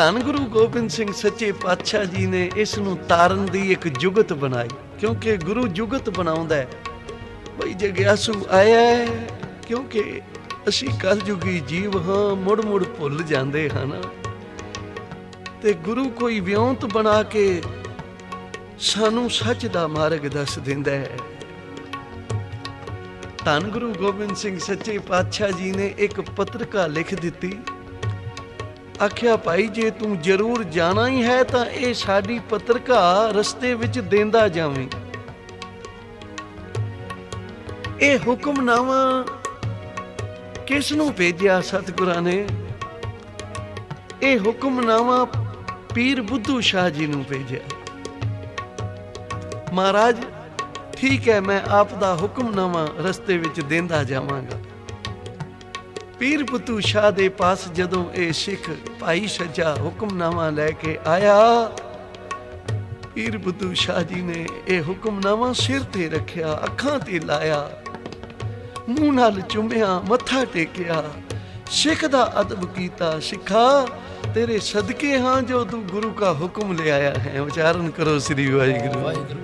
ਧੰਨ ਗੁਰੂ ਗੋਬਿੰਦ ਸਿੰਘ ਸੱਚੇ ਪਾਤਸ਼ਾਹ ਜੀ ਨੇ ਇਸ ਨੂੰ ਤਾਰਨ ਦੀ ਇੱਕ ਜੁਗਤ ਬਣਾਈ, ਕਿਉਂਕਿ ਗੁਰੂ ਜੁਗਤ ਬਣਾਉਂਦਾ ਹੈ। ਬਈ ਜਗਿਆਸੂ ਆਇਆ ਹੈ, ਕਿਉਂਕਿ ਅਸੀਂ ਕਲਯੁਗੀ ਜੀਵ ਹਾਂ, ਮੁੜ ਮੁੜ ਭੁੱਲ ਜਾਂਦੇ ਹਨ, ਤੇ ਗੁਰੂ ਕੋਈ ਵਿਉਂਤ ਬਣਾ ਕੇ ਸਾਨੂੰ ਸੱਚ ਦਾ ਮਾਰਗ ਦੱਸ ਦਿੰਦਾ ਹੈ। ਧੰਨ ਗੁਰੂ ਗੋਬਿੰਦ ਸਿੰਘ ਸੱਚੇ ਪਾਤਸ਼ਾਹ ਜੀ ਨੇ ਇੱਕ ਪੱਤਰਿਕਾ ਲਿਖ ਦਿੱਤੀ। ਆਖਿਆ ਭਾਈ ਜੇ ਤੂੰ ਜ਼ਰੂਰ ਜਾਣਾ ਹੀ ਹੈ ਤਾਂ ਇਹ ਸਾਡੀ ਪੱਤਰਿਕਾ ਰਸਤੇ ਵਿੱਚ ਦੇਂਦਾ ਜਾਵੀਂ। ਇਹ ਹੁਕਮਨਾਮਾ ਕਿਸ ਨੂੰ ਭੇਜਿਆ ਸਤਿਗੁਰਾਂ ਨੇ? ਇਹ ਹੁਕਮਨਾਮਾ ਪੀਰ ਬੁੱਧੂ ਸ਼ਾਹ ਜੀ ਨੂੰ ਭੇਜਿਆ। ਮਹਾਰਾਜ ਠੀਕ ਹੈ, ਮੈਂ ਆਪ ਦਾ ਹੁਕਮਨਾਮਾ ਰਸਤੇ ਵਿੱਚ ਦੇਂਦਾ ਜਾਵਾਂਗਾ। ਪੀਰ ਬੁੱਧੂ ਸ਼ਾਹ ਦੇ ਪਾਸ ਜਦੋਂ ਇਹ ਸਿੱਖ ਭਾਈ ਸੱਜਾ ਹੁਕਮਨਾਮਾ ਲੈ ਕੇ ਆਇਆ, ਪੀਰ ਬੁੱਧੂ ਸ਼ਾਹ ਜੀ ਨੇ ਇਹ ਹੁਕਮਨਾਮਾ ਸਿਰ ਤੇ ਰੱਖਿਆ, ਅੱਖਾਂ ਤੇ ਲਾਇਆ, ਮੂੰਹ ਨਾਲ ਚੁੰਮਿਆ, ਮੱਥਾ ਟੇਕਿਆ, ਸਿੱਖ ਦਾ ਅਦਬ ਕੀਤਾ। ਸਿੱਖਾ तेरे सदके हाँ जो तू गुरु का हुक्म ले आया है। उच्चारण करो श्री वाहिगुरू।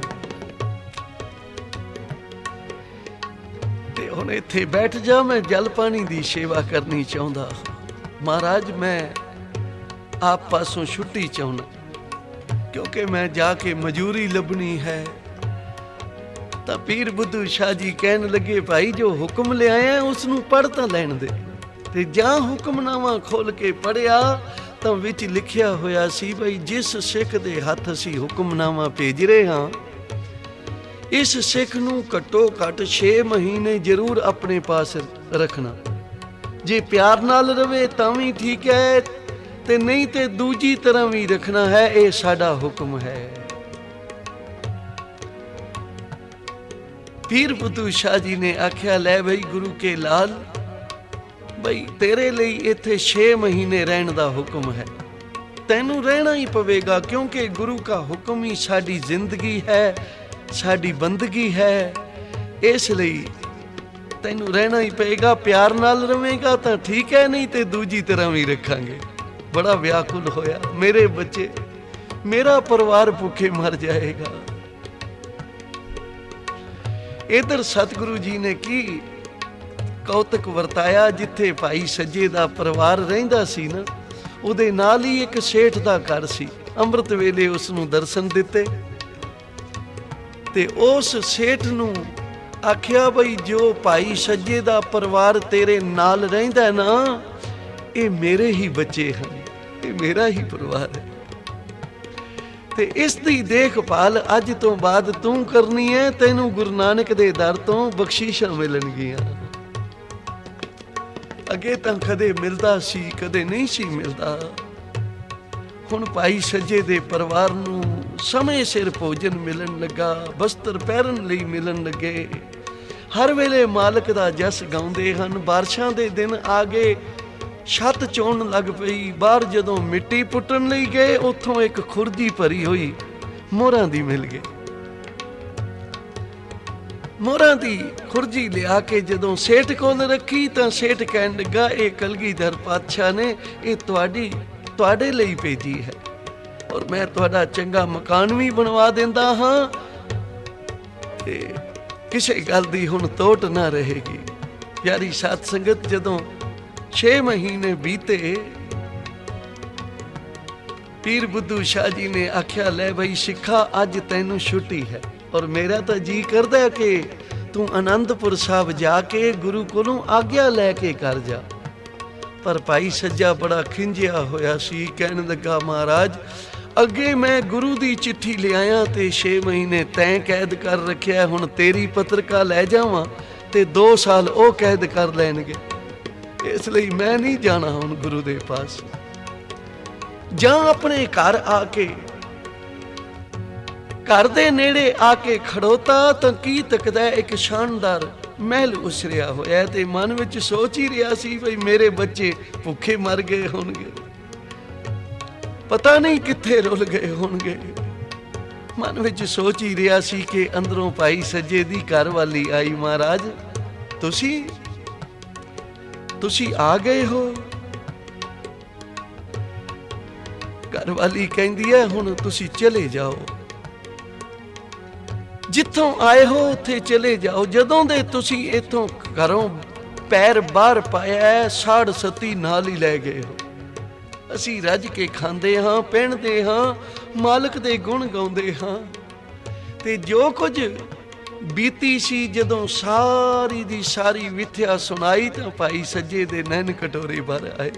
ते हुण इत्थे बैठ जा, मैं जल पानी दी सेवा करनी चाहुंदा। महाराज मैं आप पासों छुट्टी चाहुंदा, क्योंकि मैं जाके मजूरी लभनी है। तां पीर बुद्धू शाह जी कहन लगे भाई जो हुक्म ले आया उसनूं पढ़ तां लैण दे। ते जां हुक्मनामा खोल के पढ़िया ਤਾਂ ਵਿੱਚ ਲਿਖਿਆ ਹੋਇਆ ਸੀ ਬਈ ਜਿਸ ਸਿੱਖ ਦੇ ਹੱਥ ਅਸੀਂ ਹੁਕਮਨਾਮਾ ਭੇਜ ਰਹੇ ਹਾਂ, ਇਸ ਸਿੱਖ ਨੂੰ ਘੱਟੋ ਘੱਟ 6 ਮਹੀਨੇ ਜ਼ਰੂਰ ਆਪਣੇ ਪਾਸ ਰੱਖਣਾ। ਜੇ ਪਿਆਰ ਨਾਲ ਰਵੇ ਤਾਂ ਵੀ ਠੀਕ ਹੈ, ਤੇ ਨਹੀਂ ਤੇ ਦੂਜੀ ਤਰ੍ਹਾਂ ਵੀ ਰੱਖਣਾ ਹੈ। ਇਹ ਸਾਡਾ ਹੁਕਮ ਹੈ। ਪੀਰ ਬੁੱਧੂ ਸ਼ਾਹ ਜੀ ਨੇ ਆਖਿਆ ਲੈ ਬਈ ਗੁਰੂ ਕੇ ਲਾਲ, ਬਈ ਤੇਰੇ ਲਈ ਇੱਥੇ 6 ਮਹੀਨੇ ਰਹਿਣ ਦਾ ਹੁਕਮ ਹੈ। ਤੈਨੂੰ ਰਹਿਣਾ ਹੀ ਪਵੇਗਾ, ਕਿਉਂਕਿ ਗੁਰੂ ਕਾ ਹੁਕਮ ਹੀ ਸਾਡੀ ਜ਼ਿੰਦਗੀ ਹੈ, ਸਾਡੀ ਬੰਦਗੀ ਹੈ। ਇਸ ਲਈ ਤੈਨੂੰ ਰਹਿਣਾ ਹੀ ਪਏਗਾ। ਪਿਆਰ ਨਾਲ ਰਵੇਂਗਾ ਤਾਂ ਠੀਕ ਹੈ, ਨਹੀਂ ਤੇ ਦੂਜੀ ਤਰ੍ਹਾਂ ਵੀ ਰੱਖਾਂਗੇ। ਬੜਾ ਵਿਆਕੁਲ ਹੋਇਆ, ਮੇਰੇ ਬੱਚੇ, ਮੇਰਾ ਪਰਿਵਾਰ ਭੁੱਖੇ ਮਰ ਜਾਏਗਾ। ਇਧਰ ਸਤਿਗੁਰੂ ਜੀ ਨੇ ਕੀ ਕੌਤਕ ਵਰਤਾਇਆ। ਜਿੱਥੇ ਭਾਈ ਸੱਜੇ ਦਾ ਪਰਿਵਾਰ ਰਹਿੰਦਾ ਸੀ ਨਾ, ਉਹਦੇ ਨਾਲ ਹੀ ਇੱਕ ਸੇਠ ਦਾ ਘਰ ਸੀ। ਅੰਮ੍ਰਿਤ ਵੇਲੇ ਉਸ ਨੂੰ ਦਰਸ਼ਨ ਦਿੱਤੇ ਤੇ ਉਸ ਸੇਠ ਨੂੰ ਆਖਿਆ ਬਈ ਜੋ ਭਾਈ ਸੱਜੇ ਦਾ ਪਰਿਵਾਰ ਤੇਰੇ ਨਾਲ ਰਹਿੰਦਾ ਨਾ, ਇਹ ਮੇਰੇ ਹੀ ਬੱਚੇ ਹਨ, ਇਹ ਮੇਰਾ ਹੀ ਪਰਿਵਾਰ ਹੈ, ਤੇ ਇਸ ਦੀ ਦੇਖਭਾਲ ਅੱਜ ਤੋਂ ਬਾਅਦ ਤੂੰ ਕਰਨੀ ਹੈ। ਤੈਨੂੰ ਗੁਰੂ ਨਾਨਕ ਦੇ ਦਰ ਤੋਂ ਬਖਸ਼ਿਸ਼ਾਂ ਮਿਲਣਗੀਆਂ। ਅੱਗੇ ਤਾਂ ਕਦੇ ਮਿਲਦਾ ਸੀ, ਕਦੇ ਨਹੀਂ ਸੀ ਮਿਲਦਾ। ਹੁਣ ਭਾਈ ਸੱਜੇ ਦੇ ਪਰਿਵਾਰ ਨੂੰ ਸਮੇਂ ਸਿਰ ਭੋਜਨ ਮਿਲਣ ਲੱਗਾ, ਬਸਤਰ ਪਹਿਰਨ ਲਈ ਮਿਲਣ ਲੱਗੇ, ਹਰ ਵੇਲੇ ਮਾਲਕ ਦਾ ਜਸ ਗਾਉਂਦੇ ਹਨ। ਬਾਰਿਸ਼ਾਂ ਦੇ ਦਿਨ ਆ ਗਏ, ਛੱਤ ਚੋਣ ਲੱਗ ਪਈ। ਬਾਹਰ ਜਦੋਂ ਮਿੱਟੀ ਪੁੱਟਣ ਲਈ ਗਏ, ਉੱਥੋਂ ਇੱਕ ਖੁਰਦੀ ਭਰੀ ਹੋਈ ਮੋਹਰਾਂ ਦੀ ਮਿਲ ਗਈ। ਮੋਹਰਾਂ ਦੀ ਖੁਰਜੀ ਲਿਆ ਕੇ ਜਦੋਂ ਸੇਠ ਕੋਲ ਰੱਖੀ ਤਾਂ ਸੇਠ ਕਹਿਣ ਲੱਗਾ ਇਹ ਕਲਗੀਧਰ ਪਾਤਸ਼ਾਹ ਨੇ ਇਹ ਤੁਹਾਡੇ ਲਈ ਭੇਜੀ ਹੈ, ਔਰ ਮੈਂ ਤੁਹਾਡਾ ਚੰਗਾ ਮਕਾਨ ਵੀ ਬਣਵਾ ਦਿੰਦਾ ਹਾਂ, ਤੇ ਕਿਸੇ ਗੱਲ ਦੀ ਹੁਣ ਤੋਟ ਨਾ ਰਹੇਗੀ। ਪਿਆਰੀ ਸਾਧ ਸੰਗਤ, ਜਦੋਂ 6 ਮਹੀਨੇ ਬੀਤੇ, ਪੀਰ ਬੁੱਧੂ ਸ਼ਾਹ ਜੀ ਨੇ ਆਖਿਆ ਲੈ ਬਈ ਸਿੱਖਾ ਅੱਜ ਤੈਨੂੰ ਛੁੱਟੀ ਹੈ, ਔਰ ਮੇਰਾ ਤਾਂ ਜੀ ਕਰਦਾ ਕਿ ਤੂੰ ਅਨੰਦਪੁਰ ਸਾਹਿਬ ਜਾ ਕੇ ਗੁਰੂ ਕੋਲੋਂ ਆਗਿਆ ਲੈ ਕੇ ਕਰ ਜਾ। ਪਰ ਭਾਈ ਸੱਜਾ ਬੜਾ ਖਿੰਝਿਆ ਹੋਇਆ ਸੀ, ਕਹਿਣ ਲੱਗਾ ਮਹਾਰਾਜ ਅੱਗੇ ਮੈਂ ਗੁਰੂ ਦੀ ਚਿੱਠੀ ਲਿਆਇਆ ਤੇ 6 ਮਹੀਨੇ ਤੈਂ ਕੈਦ ਕਰ ਰੱਖਿਆ, ਹੁਣ ਤੇਰੀ ਪੱਤਰਕਾ ਲੈ ਜਾਵਾਂ ਤੇ 2 ਸਾਲ ਉਹ ਕੈਦ ਕਰ ਲੈਣਗੇ। ਇਸ ਲਈ ਮੈਂ ਨਹੀਂ ਜਾਣਾ ਹੁਣ ਗੁਰੂ ਦੇ ਪਾਸ। ਜਾਂ ਆਪਣੇ ਘਰ ਆ ਕੇ, ਘਰ ਦੇ ਨੇੜੇ ਆ ਕੇ ਖੜੋਤਾ ਤਾਂ ਕੀ ਤੱਕਦਾ ਇੱਕ ਸ਼ਾਨਦਾਰ ਮਹਿਲ ਉਸਰਿਆ ਹੋਇਆ, ਤੇ ਮਨ ਵਿੱਚ ਸੋਚ ਹੀ ਰਿਹਾ ਸੀ ਬਈ ਮੇਰੇ ਬੱਚੇ ਭੁੱਖੇ ਮਰ ਗਏ ਹੋਣਗੇ, ਪਤਾ ਨਹੀਂ ਕਿੱਥੇ ਰੁੱਲ ਗਏ ਹੋਣਗੇ। ਮਨ ਵਿੱਚ ਸੋਚ ਹੀ ਰਿਹਾ ਸੀ ਕਿ ਅੰਦਰੋਂ ਭਾਈ ਸੱਜੇ ਦੀ ਘਰ ਵਾਲੀ ਆਈ, ਮਹਾਰਾਜ ਤੁਸੀਂ ਆ ਗਏ ਹੋ। ਘਰਵਾਲੀ ਕਹਿੰਦੀ ਹੈ ਹੁਣ ਤੁਸੀਂ ਚਲੇ ਜਾਓ, ਜਿੱਥੋਂ ਆਏ ਹੋ ਉੱਥੇ ਚਲੇ ਜਾਓ। ਜਦੋਂ ਦੇ ਤੁਸੀਂ ਇੱਥੋਂ ਘਰੋਂ ਪੈਰ ਬਾਹਰ ਪਾਇਆ ਸਾੜ ਸਤੀ ਨਾਲ ਹੀ ਲੈ ਗਏ ਹੋ। ਅਸੀਂ ਰੱਜ ਕੇ ਖਾਂਦੇ ਹਾਂ, ਪਹਿਨਦੇ ਹਾਂ, ਮਾਲਕ ਦੇ ਗੁਣ ਗਾਉਂਦੇ ਹਾਂ। ਤੇ ਜੋ ਕੁਝ ਬੀਤੀ ਸੀ ਜਦੋਂ ਸਾਰੀ ਦੀ ਸਾਰੀ ਵਿਥਿਆ ਸੁਣਾਈ ਤਾਂ ਭਾਈ ਸੱਜੇ ਦੇ ਨੈਣ ਕਟੋਰੇ ਭਰ ਆਏ।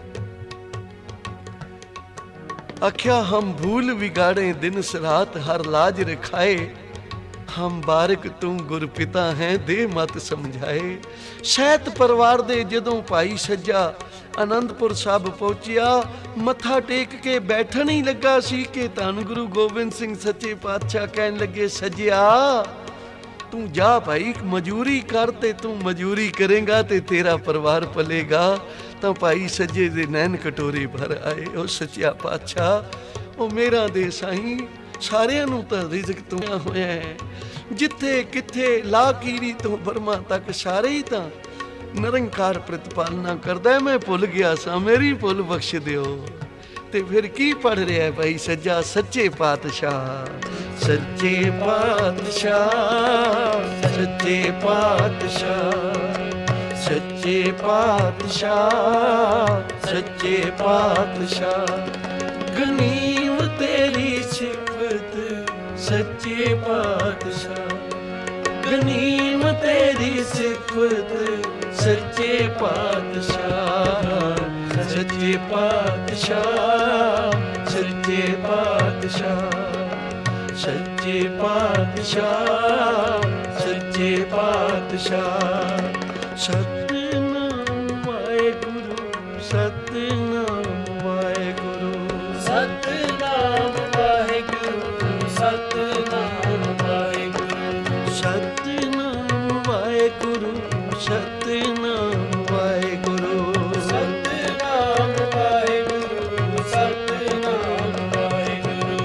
आख्या हम भूल बिगाड़े दिन रात हर लाज रखाए, हम बारक तू गुर पिता है दे मत समझाए। सैत परिवार दे जदों भाई सज्जा आनंदपुर साहब पहुंचिया, मत्था टेक के बैठन ही लगा सी कि धन गुरु गोबिंद सिंह सच्चे पातशाह कहन लगे सज्जिया तू जा भाई मजूरी कर, ते तू मजूरी करेगा ते तेरा परिवार पलेगा। ਤਾਂ ਭਾਈ ਸੱਜੇ ਦੇ ਨੈਣ ਕਟੋਰੇ ਭਰ ਆਏ। ਉਹ ਸੱਚਿਆ ਪਾਤਸ਼ਾਹ ਉਹ ਮੇਰਾ ਦੇ ਸਾਈਂ ਸਾਰਿਆਂ ਨੂੰ ਤਾਂ ਰਿਜ਼ਕ ਤੂੰ ਹੋਇਆ ਹੈ, ਜਿੱਥੇ ਕਿੱਥੇ ਲਾ ਕੀਰੀ ਤੋਂ ਬਰਮਾ ਤੱਕ ਸਾਰੇ ਹੀ ਤਾਂ ਨਿਰੰਕਾਰ ਪ੍ਰਤਿਪਾਲਨਾ ਕਰਦਾ। ਮੈਂ ਭੁੱਲ ਗਿਆ ਸਾਂ, ਮੇਰੀ ਭੁੱਲ ਬਖਸ਼ ਦਿਓ। ਤੇ ਫਿਰ ਕੀ ਪੜ ਰਿਹਾ ਭਾਈ ਸੱਜਾ? ਸੱਚੇ ਪਾਤਸ਼ਾਹ, ਸੱਚੇ ਪਾਤਸ਼ਾਹ, ਸੱਚੇ ਪਾਤਸ਼ਾਹ, सच्चे पातशाह, सच्चे पातशाह। गनीम तेरी सिफत सच्चे पातशाह, गनीम तेरी सिफत सच्चे पातशाह, सच्चे पातशाह, सच्चे पातशाह, सच्चे पातशाह, सच्चे पातशाह। सतनाम वाहेगुरु, सतनाम वाहेगुरु, सतनाम वाहेगुरु, सतनाम वाहेगुरु, सतनाम वाहेगुरु, सतनाम वाहेगुरु, सतनाम वाहेगुरु, सतनाम वाहेगुरु,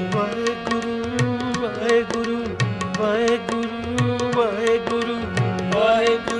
वाहेगुरु, वाहेगुरु, वाहेगुरु, वाहेगुरु,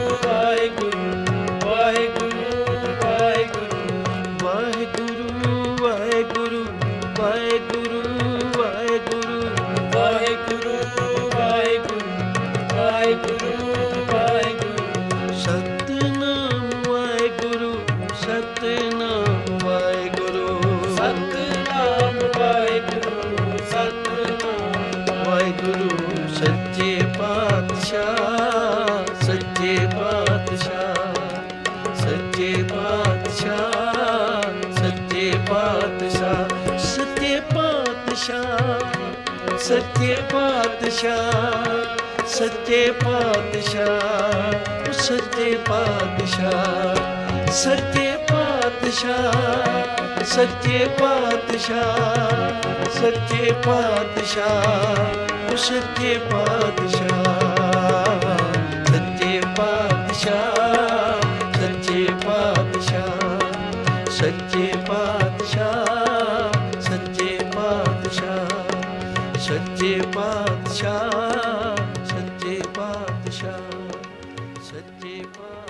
सच्चे पातशाह, सच्चे पातशाह, सच्चे पातशाह, सच्चे पातशाह, सच्चे पातशाह, सच्चे पातशाह, सच्चे पातशाह, सच्चे पातशाह, सच्चे पातशाह, सच्चे पातशाह, सच्चे पातशाह, सच्चे पातशाह, सच्चे पातशाह, सच्चे पातशाह, सच्चे पातशाह, सच्चे पातशाह, सच्चे पातशाह, सच्चे पातशाह, सच्चे पातशाह।